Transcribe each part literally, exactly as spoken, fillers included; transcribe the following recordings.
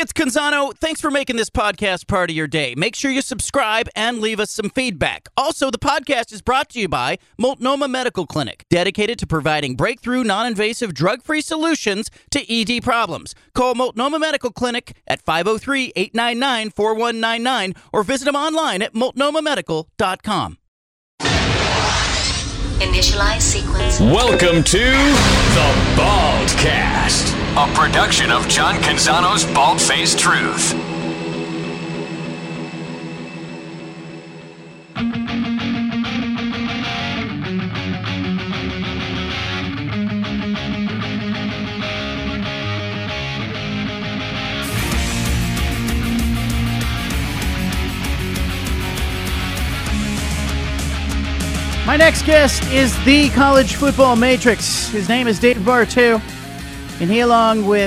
it's Canzano. Thanks for making this podcast part of your day. Make sure you subscribe and leave us some feedback. Also, the podcast is brought to you by Multnomah Medical Clinic, dedicated to providing breakthrough, non-invasive, drug-free solutions to E D problems. Call Multnomah Medical Clinic at five oh three, eight nine nine, four one nine nine or visit them online at multnomah medical dot com. Initialize sequence. Welcome to the Baldcast, a production of John Canzano's Bald-Faced Truth. My next guest is the College Football Matrix. His name is Dave Bartoo, and he, along with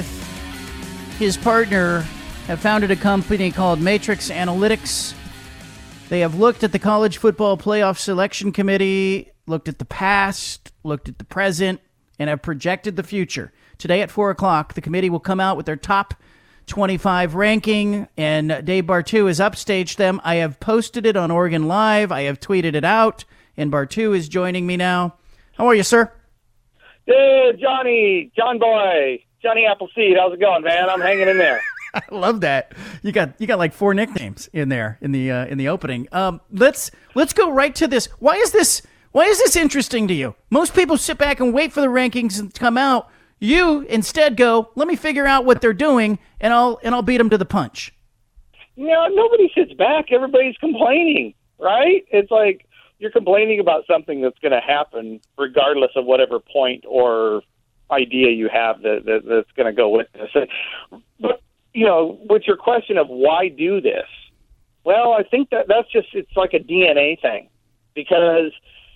his partner, have founded a company called Matrix Analytics. They have looked at the College Football Playoff Selection Committee, looked at the past, looked at the present, and have projected the future. Today at four o'clock, the committee will come out with their top twenty-five ranking, and Dave Bartoo has upstaged them. I have posted it on Oregon Live. I have tweeted it out. And Bartoo is joining me now. How are you, sir? Hey, Johnny, John Boy, Johnny Appleseed. How's it going, man? I'm hanging in there. I love that. You got you got like four nicknames in there in the uh, in the opening. Um, let's let's go right to this. Why is this Why is this interesting to you? Most people sit back and wait for the rankings to come out. You instead go, let me figure out what they're doing, and I'll and I'll beat them to the punch. You know, nobody sits back. Everybody's complaining, right? It's like, you're complaining about something that's going to happen regardless of whatever point or idea you have that, that that's going to go with this. But, you know, with your question of why do this, well, I think that that's just, it's like a D N A thing, because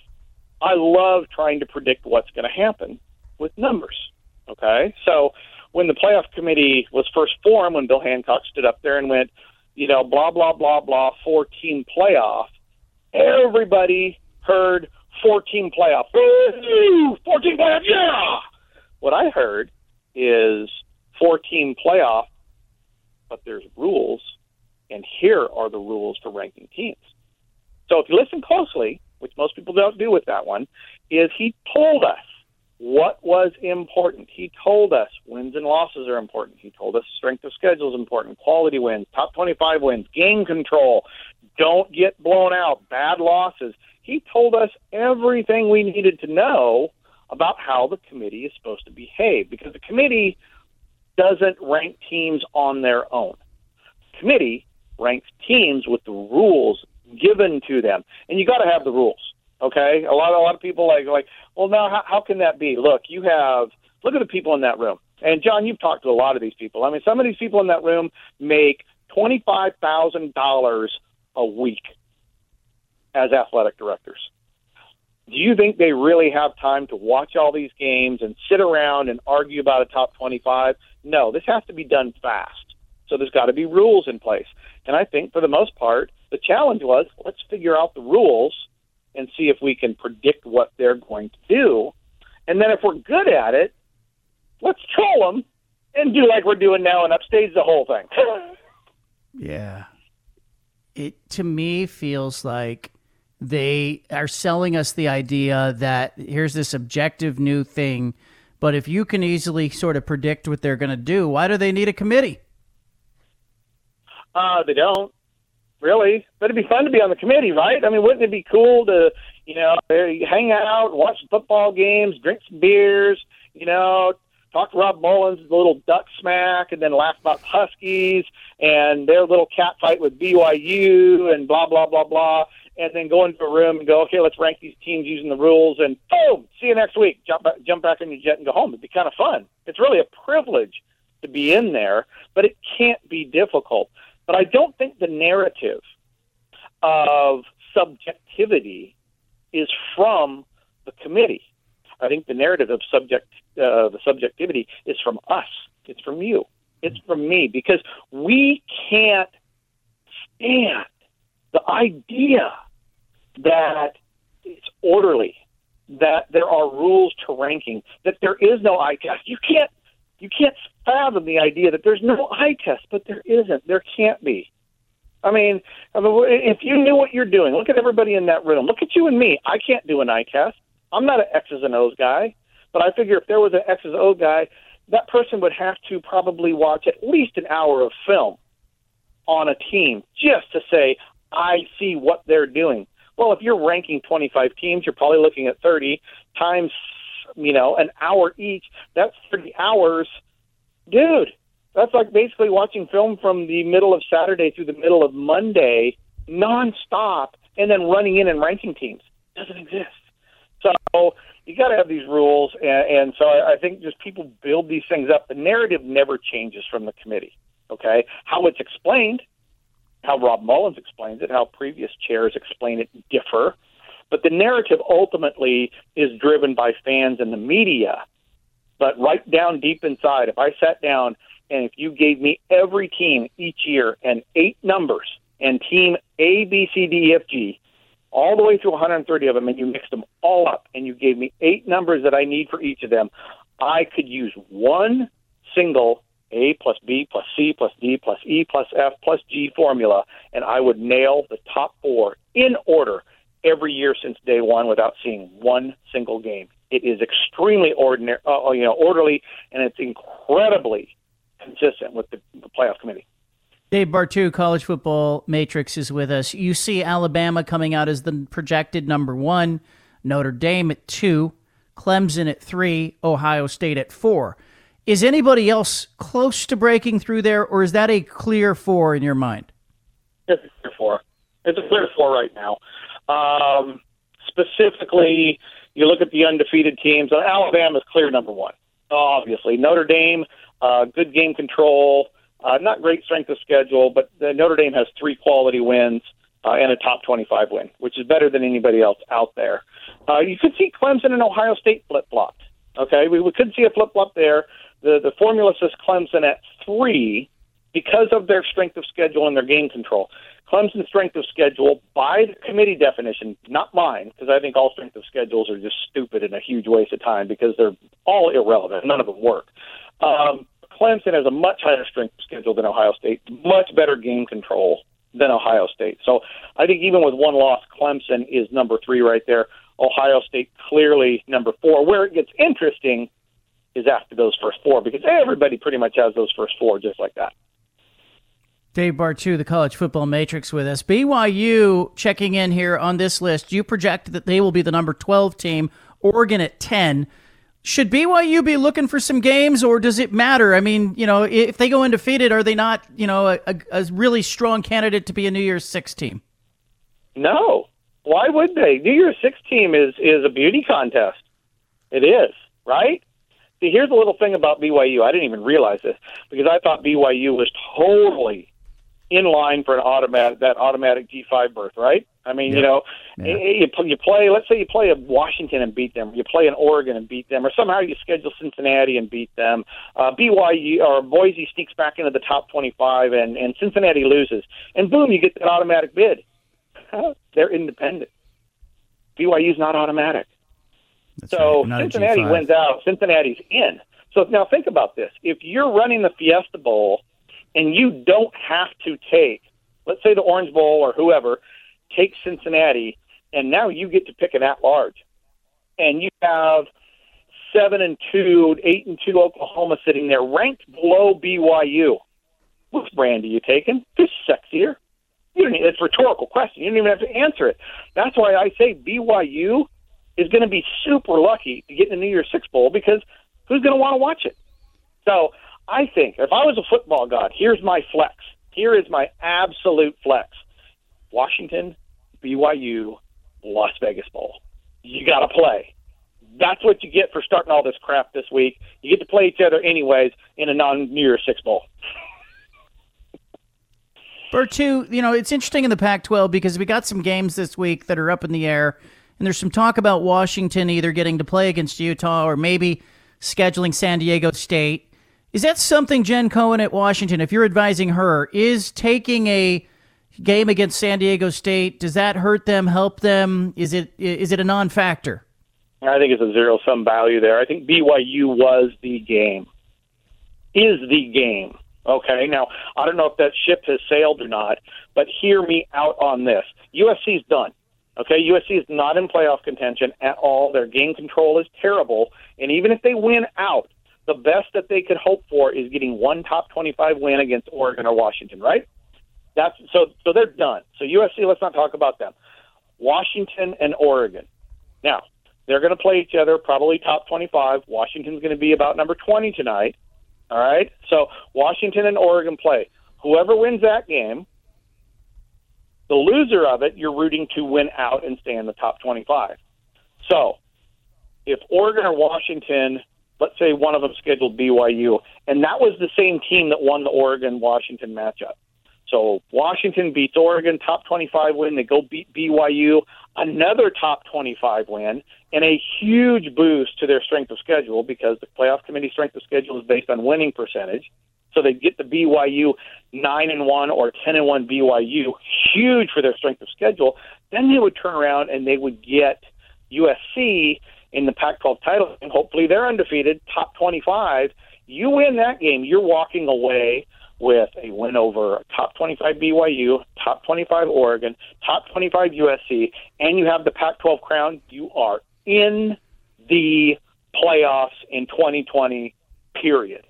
I love trying to predict what's going to happen with numbers, okay? So when the playoff committee was first formed, when Bill Hancock stood up there and went, you know, blah, blah, blah, blah, four-team playoff, everybody heard four-team playoff. Woo! four-team playoff, yeah! What I heard is four-team playoff, but there's rules, and here are the rules for ranking teams. So if you listen closely, which most people don't do with that one, is he told us what was important. He told us wins and losses are important. He told us strength of schedule is important, quality wins, top twenty-five wins, game control, don't get blown out, bad losses. He told us everything we needed to know about how the committee is supposed to behave, because the committee doesn't rank teams on their own. The committee ranks teams with the rules given to them, and you got to have the rules. Okay, a lot, a lot of people like, like, well, now how, how can that be? Look, you have look at the people in that room, and John, you've talked to a lot of these people. I mean, some of these people in that room make twenty-five thousand dollars a week as athletic directors. Do you think they really have time to watch all these games and sit around and argue about a top twenty-five? No, this has to be done fast. So there's got to be rules in place. And I think for the most part, the challenge was, let's figure out the rules and see if we can predict what they're going to do. And then if we're good at it, let's troll them and do like we're doing now and upstage the whole thing. Yeah. It, to me, feels like they are selling us the idea that here's this objective new thing, but if you can easily sort of predict what they're going to do, why do they need a committee? Uh, they don't, really. But it'd be fun to be on the committee, right? I mean, wouldn't it be cool to, you know, hang out, watch football games, drink some beers, you know, talk to Rob Mullins, a little duck smack, and then laugh about Huskies and their little cat fight with B Y U and blah, blah, blah, blah, and then go into a room and go, okay, let's rank these teams using the rules, and boom, see you next week. Jump back, jump back on your jet and go home. It'd be kind of fun. It's really a privilege to be in there, but it can't be difficult. But I don't think the narrative of subjectivity is from the committee. I think the narrative of subject, uh, the subjectivity is from us. It's from you. It's from me, because we can't stand the idea that it's orderly, that there are rules to ranking, that there is no I C A S. You can't You can't fathom the idea that there's no eye test, but there isn't. There can't be. I mean, I mean, if you knew what you're doing, look at everybody in that room. Look at you and me. I can't do an eye test. I'm not an X's and O's guy. But I figure if there was an X's and O's guy, that person would have to probably watch at least an hour of film on a team just to say, I see what they're doing. Well, if you're ranking twenty-five teams, you're probably looking at thirty times, you know, an hour each. That's thirty hours. Dude, that's like basically watching film from the middle of Saturday through the middle of Monday nonstop and then running in and ranking teams. It doesn't exist. So you got to have these rules, and, and so I, I think just people build these things up. The narrative never changes from the committee, okay? How it's explained, how Rob Mullins explains it, how previous chairs explain it differ, but the narrative ultimately is driven by fans and the media. But right down deep inside, if I sat down and if you gave me every team each year and eight numbers and team A, B, C, D, E, F, G, all the way through one hundred thirty of them, and you mixed them all up, and you gave me eight numbers that I need for each of them, I could use one single A plus B plus C plus D plus E plus F plus G formula, and I would nail the top four in order every year since day one without seeing one single game. It is extremely ordinary, uh, you know, orderly, and it's incredibly consistent with the, the playoff committee. Dave Bartoo, College Football Matrix, is with us. You see Alabama coming out as the projected number one, Notre Dame at two, Clemson at three, Ohio State at four. Is anybody else close to breaking through there, or is that a clear four in your mind? It's a clear four. It's a clear four right now. Um, specifically, you look at the undefeated teams. Alabama's clear number one, obviously. Notre Dame, uh, good game control. Uh, not great strength of schedule, but the Notre Dame has three quality wins uh, and a top twenty-five win, which is better than anybody else out there. Uh, you could see Clemson and Ohio State flip-flopped. Okay, we, we could see a flip-flop there. The, the formula says Clemson at three because of their strength of schedule and their game control. Clemson's strength of schedule, by the committee definition, not mine, because I think all strength of schedules are just stupid and a huge waste of time because they're all irrelevant. None of them work. Um, Clemson has a much higher strength of schedule than Ohio State, much better game control than Ohio State. So I think even with one loss, Clemson is number three right there. Ohio State clearly number four. Where it gets interesting is after those first four, because everybody pretty much has those first four just like that. Dave Bartoo, the College Football Matrix, with us. B Y U checking in here on this list. You project that they will be the number twelve team, Oregon at ten. Should B Y U be looking for some games, or does it matter? I mean, you know, if they go undefeated, are they not, you know, a, a really strong candidate to be a New Year's Six team? No. Why would they? New Year's Six team is, is a beauty contest. It is, right? See, here's a little thing about B Y U. I didn't even realize this because I thought B Y U was totally in line for an automatic that automatic G five berth, right? I mean, yeah. you know, yeah. you, you play, let's say you play a Washington and beat them, you play an Oregon and beat them, or somehow you schedule Cincinnati and beat them. Uh, B Y U or Boise sneaks back into the top twenty-five and, and Cincinnati loses. And boom, you get that automatic bid. They're independent. B Y U's not automatic. That's so right. Cincinnati wins out. Cincinnati's in. So now think about this. If you're running the Fiesta Bowl and you don't have to take, let's say the Orange Bowl or whoever, take Cincinnati, and now you get to pick an at-large. And you have seven and two, eight and two Oklahoma sitting there ranked below B Y U. Which brand are you taking? Who's sexier? You don't, it's a rhetorical question. You don't even have to answer it. That's why I say B Y U is going to be super lucky to get in the New Year's Six Bowl because who's going to want to watch it? So I think if I was a football god, here's my flex. Here is my absolute flex. Washington, B Y U, Las Vegas Bowl. You got to play. That's what you get for starting all this crap this week. You get to play each other anyways in a non-New Year's Six Bowl. Bartoo, you know, it's interesting in the Pac twelve because we got some games this week that are up in the air, and there's some talk about Washington either getting to play against Utah or maybe scheduling San Diego State. Is that something Jen Cohen at Washington, if you're advising her, is taking a game against San Diego State, does that hurt them, help them? Is it is it a non-factor? I think it's a zero-sum value there. I think B Y U was the game. is the game. Okay, now, I don't know if that ship has sailed or not, but hear me out on this. U S C's done. Okay, U S C is not in playoff contention at all. Their game control is terrible, and even if they win out, the best that they could hope for is getting one top twenty-five win against Oregon or Washington, right? That's so so they're done. So U S C, let's not talk about them. Washington and Oregon. Now, they're going to play each other, probably top twenty-five. Washington's going to be about number twenty tonight. All right? So Washington and Oregon play. Whoever wins that game, the loser of it, you're rooting to win out and stay in the top twenty-five. So if Oregon or Washington, let's say one of them scheduled B Y U, and that was the same team that won the Oregon-Washington matchup. So Washington beats Oregon, top twenty-five win. They go beat B Y U, another top twenty-five win, and a huge boost to their strength of schedule because the playoff committee strength of schedule is based on winning percentage. So they get the B Y U nine and one or ten and one B Y U, huge for their strength of schedule. Then they would turn around and they would get U S C in the Pac twelve title, and hopefully they're undefeated, top twenty-five. You win that game, you're walking away with a win over top twenty-five B Y U, top twenty-five Oregon, top twenty-five U S C, and you have the Pac twelve crown. You are in the playoffs in twenty twenty, period.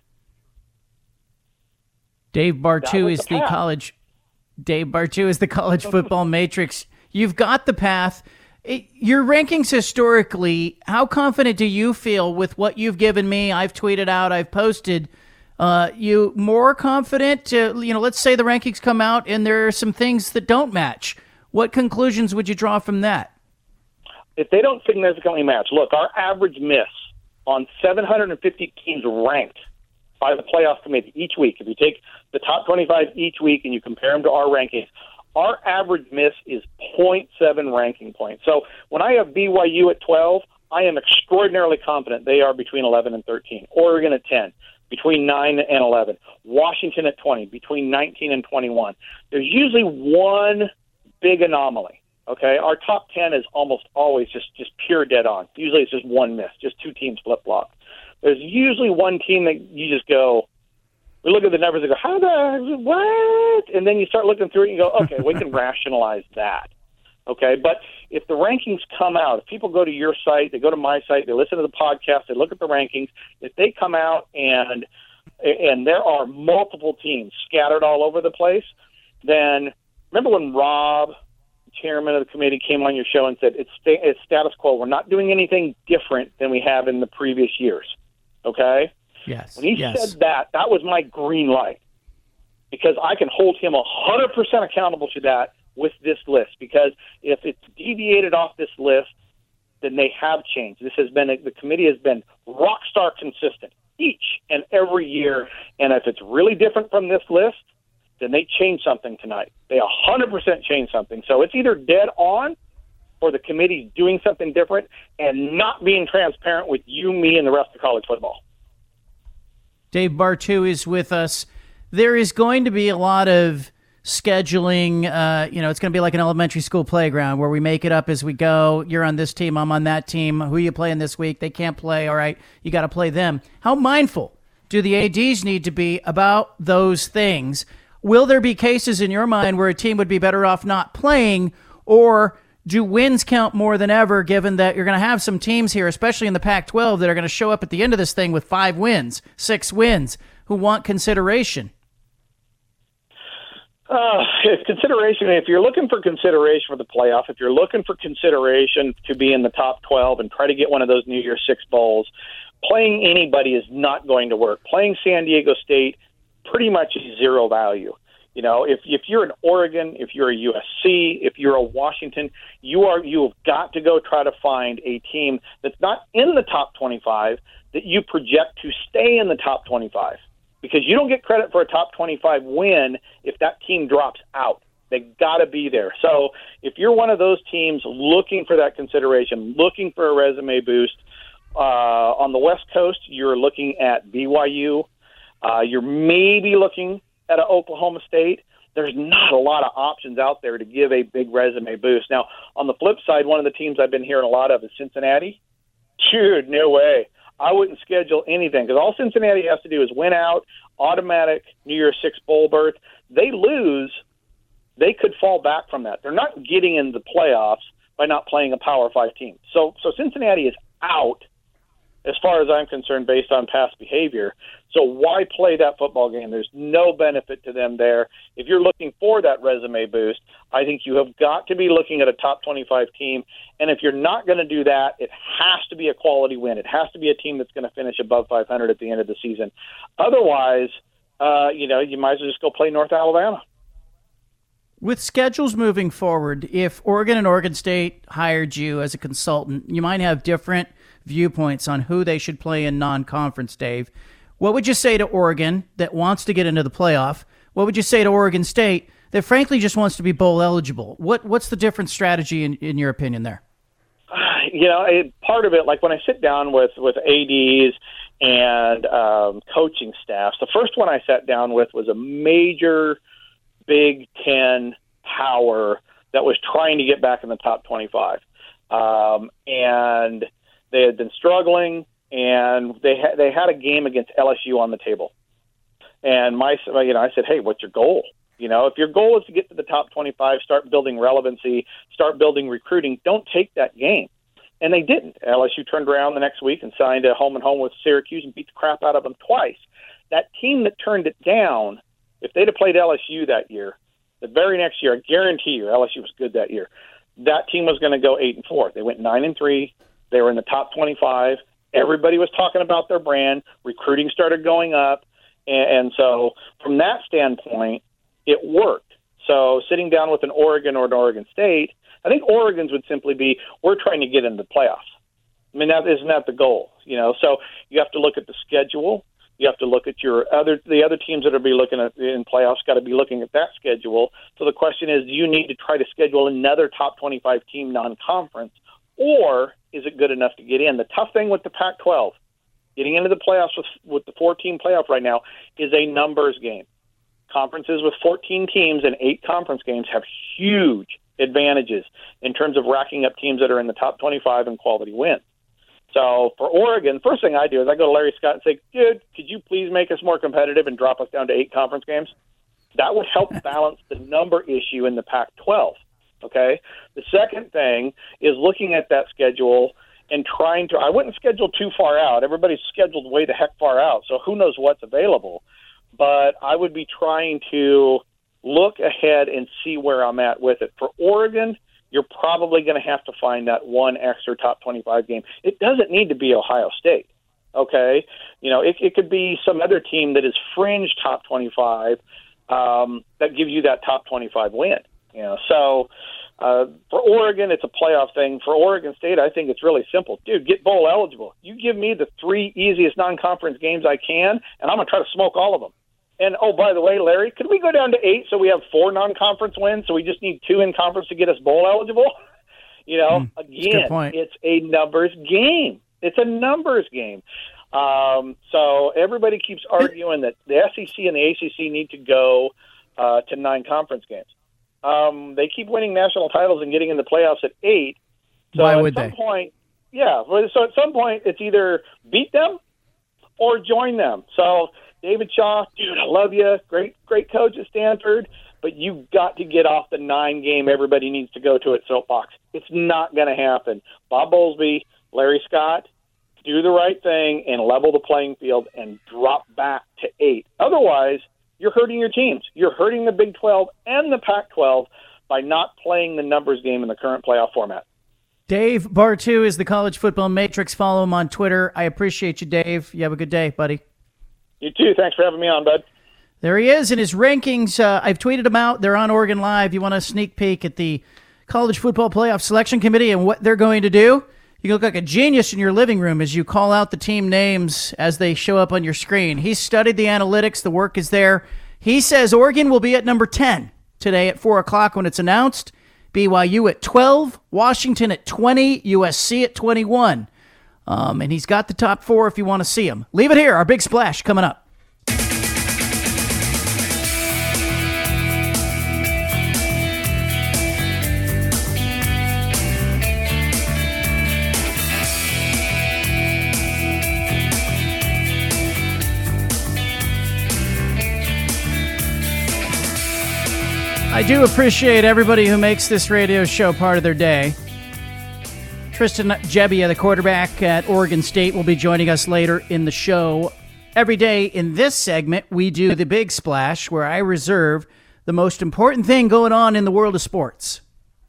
Dave Bartoo is the, the college. Dave Bartoo is the college football matrix. You've got the path. It, your rankings historically, how confident do you feel with what you've given me? I've tweeted out, I've posted. Uh, you more confident? To, you know, let's say the rankings come out and there are some things that don't match. What conclusions would you draw from that? If they don't significantly match, look, our average miss on seven hundred fifty teams ranked by the playoff committee each week, if you take the top twenty-five each week and you compare them to our rankings, our average miss is zero point seven ranking points. So when I have B Y U at twelve, I am extraordinarily confident they are between eleven and thirteen. Oregon at ten, between nine and eleven. Washington at twenty, between nineteen and twenty-one. There's usually one big anomaly. Okay, our top ten is almost always just, just pure dead on. Usually it's just one miss, just two teams flip-flop. There's usually one team that you just go, we look at the numbers and go, how the, what? And then you start looking through it and you go, okay, we can rationalize that. Okay, but if the rankings come out, if people go to your site, they go to my site, they listen to the podcast, they look at the rankings, if they come out and and there are multiple teams scattered all over the place, then remember when Rob, chairman of the committee, came on your show and said, it's, sta- it's status quo. We're not doing anything different than we have in the previous years. Okay? Yes. When he yes. said that, that was my green light because I can hold him one hundred percent accountable to that with this list, because if it's deviated off this list, then they have changed. This has been, a, the committee has been rock star consistent each and every year, and if it's really different from this list, then they change something tonight. They one hundred percent change something. So it's either dead on or the committee's doing something different and not being transparent with you, me, and the rest of college football. Dave Bartoo is with us. There is going to be a lot of scheduling. Uh, you know, it's going to be like an elementary school playground where we make it up as we go. You're on this team, I'm on that team. Who are you playing this week? They can't play. All right, you got to play them. How mindful do the A Ds need to be about those things? Will there be cases in your mind where a team would be better off not playing, or do wins count more than ever, given that you're going to have some teams here, especially in the Pac twelve, that are going to show up at the end of this thing with five wins, six wins, who want consideration? Uh, if consideration, if you're looking for consideration for the playoff, if you're looking for consideration to be in the top twelve and try to get one of those New Year's Six bowls, playing anybody is not going to work. Playing San Diego State pretty much zero value. You know, if if you're an Oregon, if you're a U S C, if you're a Washington, you are you have got to go try to find a team that's not in the top twenty-five that you project to stay in the top twenty-five, because you don't get credit for a top twenty-five win if that team drops out. They got to be there. So if you're one of those teams looking for that consideration, looking for a resume boost, uh, on the West Coast, you're looking at B Y U. Uh, you're maybe looking at an Oklahoma State. There's not a lot of options out there to give a big resume boost. Now, on the flip side, one of the teams I've been hearing a lot of is Cincinnati. Dude, no way. I wouldn't schedule anything because all Cincinnati has to do is win out, automatic New Year's Six bowl berth. They lose, they could fall back from that. They're not getting into the playoffs by not playing a Power Five team. So, so Cincinnati is out as far as I'm concerned based on past behavior. So why play that football game? There's no benefit to them there. If you're looking for that resume boost, I think you have got to be looking at a top twenty-five team. And if you're not going to do that, it has to be a quality win. It has to be a team that's going to finish above five hundred at the end of the season. Otherwise, uh, you know, you might as well just go play North Alabama. With schedules moving forward, if Oregon and Oregon State hired you as a consultant, you might have different viewpoints on who they should play in non-conference, Dave. What would you say to Oregon that wants to get into the playoff? What would you say to Oregon State that frankly just wants to be bowl eligible? What What's the different strategy in, in your opinion there? You know, it, part of it, like when I sit down with, with A Ds and um, coaching staffs, the first one I sat down with was a major Big Ten power that was trying to get back in the top twenty-five. Um, and they had been struggling, and they had they had a game against L S U on the table. And my, you know, I said, hey, what's your goal? You know, if your goal is to get to the top twenty-five, start building relevancy, start building recruiting, don't take that game. And they didn't. L S U turned around the next week and signed a home and home with Syracuse and beat the crap out of them twice. That team that turned it down, if they'd have played L S U that year, the very next year, I guarantee you, L S U was good that year. That team was going to go eight and four. They went nine and three. They were in the top twenty-five. Everybody was talking about their brand. Recruiting started going up, and, and so from that standpoint, it worked. So sitting down with an Oregon or an Oregon State, I think Oregon's would simply be, we're trying to get into the playoffs. I mean, that isn't that the goal, you know? So you have to look at the schedule. You have to look at your other the other teams that are be looking at in playoffs. Got to be looking at that schedule. So the question is, do you need to try to schedule another top twenty-five team non-conference, or is it good enough to get in? The tough thing with the Pac twelve, getting into the playoffs with with the four-team playoff right now, is a numbers game. Conferences with fourteen teams and eight conference games have huge advantages in terms of racking up teams that are in the top twenty-five and quality wins. So for Oregon, first thing I do is I go to Larry Scott and say, dude, could you please make us more competitive and drop us down to eight conference games? That would help balance the number issue in the Pac twelve, okay? The second thing is looking at that schedule and trying to – I wouldn't schedule too far out. Everybody's scheduled way the heck far out, so who knows what's available. But I would be trying to look ahead and see where I'm at with it. For Oregon – you're probably going to have to find that one extra top twenty-five game. It doesn't need to be Ohio State, okay? You know, it, it could be some other team that is fringe top twenty-five um, that gives you that top twenty-five win. You know, so uh, for Oregon, it's a playoff thing. For Oregon State, I think it's really simple. Dude, get bowl eligible. You give me the three easiest non-conference games I can, and I'm going to try to smoke all of them. And, oh, by the way, Larry, could we go down to eight so we have four non-conference wins, so we just need two in conference to get us bowl eligible? You know, mm, again, it's a numbers game. It's a numbers game. Um, so everybody keeps arguing that the S E C and the A C C need to go uh, to nine conference games. Um, they keep winning national titles and getting in the playoffs at eight. So Why at would some they? point, yeah, so at some point it's either beat them or join them. So David Shaw, dude, I love you. Great, great coach at Stanford, but you got to get off the nine game everybody needs to go to at soapbox. It's not going to happen. Bob Bowlesby, Larry Scott, do the right thing and level the playing field and drop back to eight. Otherwise, you're hurting your teams. You're hurting the Big twelve and the Pac twelve by not playing the numbers game in the current playoff format. Dave Bartoo is the College Football Matrix. Follow him on Twitter. I appreciate you, Dave. You have a good day, buddy. You too. Thanks for having me on, bud. There he is in his rankings. Uh, I've tweeted them out. They're on Oregon Live. You want a sneak peek at the College Football Playoff Selection Committee and what they're going to do? You can look like a genius in your living room as you call out the team names as they show up on your screen. He's studied the analytics. The work is there. He says Oregon will be at number ten today at four o'clock when it's announced. B Y U at twelve, Washington at twenty, U S C at twenty-one. Um, and he's got the top four if you want to see him. Leave it here. Our big splash coming up. I do appreciate everybody who makes this radio show part of their day. Tristan Gebbia, the quarterback at Oregon State, will be joining us later in the show. Every day in this segment, we do the Big Splash, where I reserve the most important thing going on in the world of sports.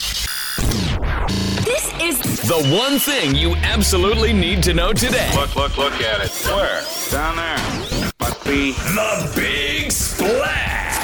This is the one thing you absolutely need to know today. Look, look, look at it. Where? Down there. Must be The Big Splash.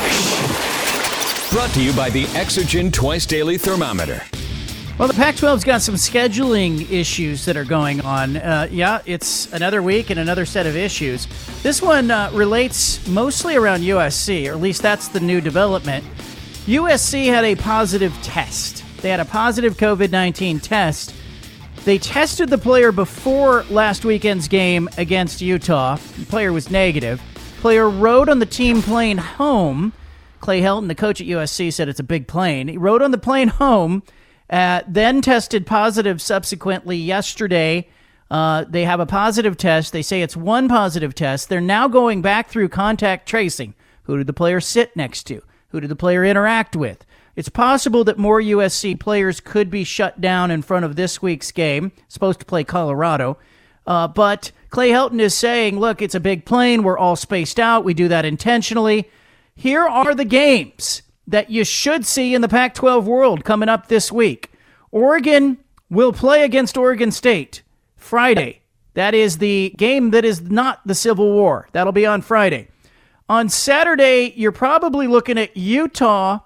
Brought to you by the Exergen Twice Daily Thermometer. Well, the Pac twelve's got some scheduling issues that are going on. Uh, yeah, it's another week and another set of issues. This one uh, relates mostly around U S C, or at least that's the new development. U S C had a positive test. They had a positive covid nineteen test. They tested the player before last weekend's game against Utah. The player was negative. Player rode on the team plane home. Clay Helton, the coach at U S C, said it's a big plane. He rode on the plane home. Uh, then tested positive subsequently yesterday. Uh, they have a positive test. They say it's one positive test. They're now going back through contact tracing. Who did the player sit next to? Who did the player interact with? It's possible that more U S C players could be shut down in front of this week's game. Supposed to play Colorado. Uh, but Clay Helton is saying, look, it's a big plane. We're all spaced out. We do that intentionally. Here are the games that you should see in the Pac twelve world coming up this week. Oregon will play against Oregon State Friday. That is the game that is not the Civil War. That'll be on Friday. On Saturday, you're probably looking at Utah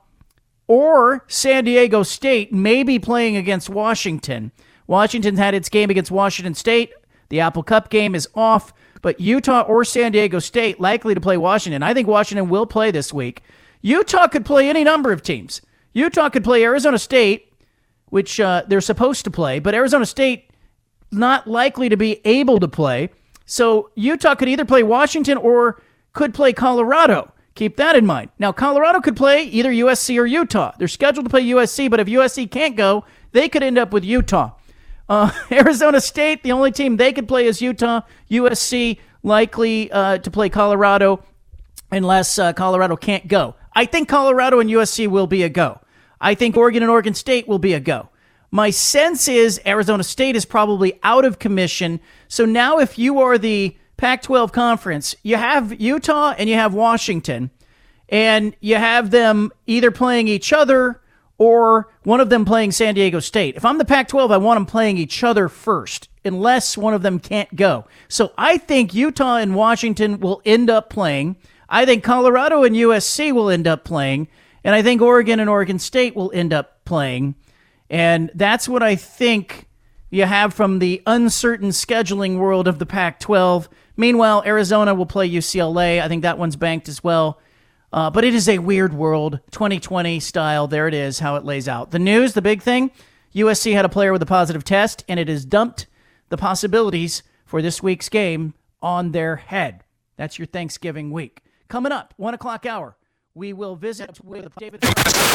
or San Diego State maybe playing against Washington. Washington's had its game against Washington State. The Apple Cup game is off, but Utah or San Diego State likely to play Washington. I think Washington will play this week. Utah could play any number of teams. Utah could play Arizona State, which uh, they're supposed to play, but Arizona State not likely to be able to play. So Utah could either play Washington or could play Colorado. Keep that in mind. Now, Colorado could play either U S C or Utah. They're scheduled to play U S C, but if U S C can't go, they could end up with Utah. Uh, Arizona State, the only team they could play is Utah. U S C likely uh, to play Colorado unless uh, Colorado can't go. I think Colorado and U S C will be a go. I think Oregon and Oregon State will be a go. My sense is Arizona State is probably out of commission. So now if you are the Pac twelve conference, you have Utah and you have Washington, and you have them either playing each other or one of them playing San Diego State. If I'm the Pac twelve, I want them playing each other first, unless one of them can't go. So I think Utah and Washington will end up playing. I think Colorado and U S C will end up playing, and I think Oregon and Oregon State will end up playing. And that's what I think you have from the uncertain scheduling world of the Pac twelve. Meanwhile, Arizona will play U C L A. I think that one's banked as well. Uh, but it is a weird world, twenty twenty style. There it is, how it lays out. The news, the big thing, U S C had a player with a positive test, and it has dumped the possibilities for this week's game on their head. That's your Thanksgiving week. Coming up, one o'clock hour, we will visit with David.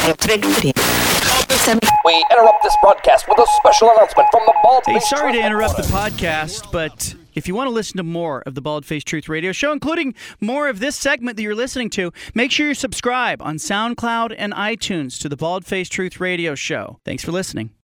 We interrupt this broadcast with a special announcement from the Bald Hey, Face sorry to Truth interrupt the Headquarters. podcast, but if you want to listen to more of the Bald Face Truth Radio Show, including more of this segment that you're listening to, make sure you subscribe on SoundCloud and iTunes to the Bald Face Truth Radio Show. Thanks for listening.